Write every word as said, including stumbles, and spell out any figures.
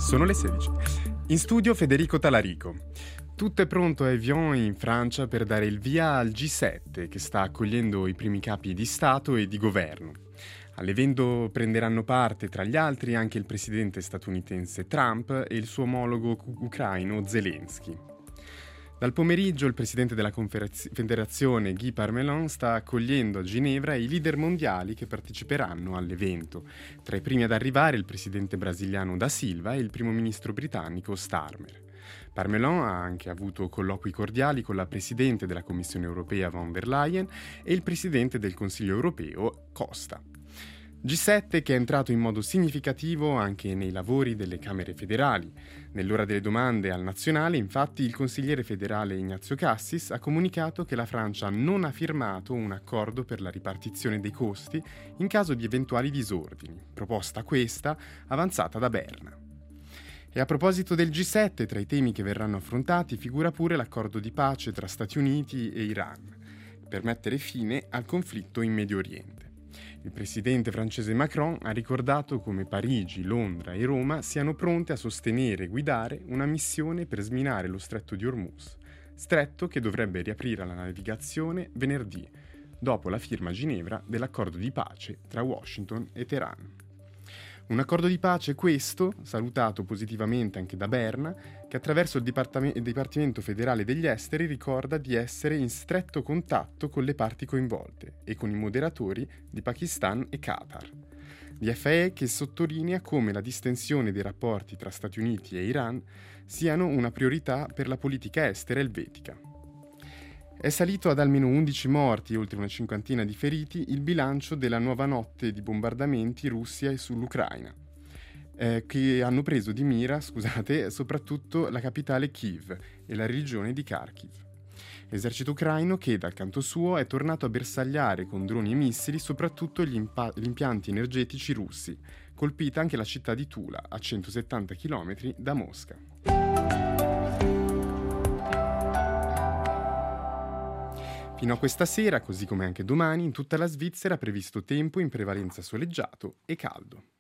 Sono le sedici. In studio Federico Talarico. Tutto è pronto a Evian in Francia per dare il via al G sette che sta accogliendo i primi capi di Stato e di governo. All'evento prenderanno parte tra gli altri anche il presidente statunitense Trump e il suo omologo ucraino Zelensky. Dal pomeriggio il presidente della Confederazione Guy Parmelin sta accogliendo a Ginevra i leader mondiali che parteciperanno all'evento. Tra i primi ad arrivare il presidente brasiliano Da Silva e il primo ministro britannico Starmer. Parmelin ha anche avuto colloqui cordiali con la presidente della Commissione europea von der Leyen e il presidente del Consiglio europeo Costa. G sette che è entrato in modo significativo anche nei lavori delle Camere federali. Nell'ora delle domande al nazionale, infatti, il consigliere federale Ignazio Cassis ha comunicato che la Francia non ha firmato un accordo per la ripartizione dei costi in caso di eventuali disordini, proposta questa avanzata da Berna. E a proposito del G sette, tra i temi che verranno affrontati figura pure l'accordo di pace tra Stati Uniti e Iran, per mettere fine al conflitto in Medio Oriente. Il presidente francese Macron ha ricordato come Parigi, Londra e Roma siano pronte a sostenere e guidare una missione per sminare lo stretto di Hormuz, stretto che dovrebbe riaprire la navigazione venerdì, dopo la firma a Ginevra dell'accordo di pace tra Washington e Teheran. Un accordo di pace questo, salutato positivamente anche da Berna, che attraverso il, Dipartame- il Dipartimento federale degli esteri ricorda di essere in stretto contatto con le parti coinvolte e con i moderatori di Pakistan e Qatar. Di F A E che sottolinea come la distensione dei rapporti tra Stati Uniti e Iran siano una priorità per la politica estera elvetica. È salito ad almeno undici morti e oltre una cinquantina di feriti il bilancio della nuova notte di bombardamenti russi sull'Ucraina, eh, che hanno preso di mira, scusate, soprattutto la capitale Kiev e la regione di Kharkiv. L'esercito ucraino che, dal canto suo, è tornato a bersagliare con droni e missili soprattutto gli, impa- gli impianti energetici russi, colpita anche la città di Tula, a centosettanta chilometri da Mosca. Fino a questa sera, così come anche domani, in tutta la Svizzera è previsto tempo in prevalenza soleggiato e caldo.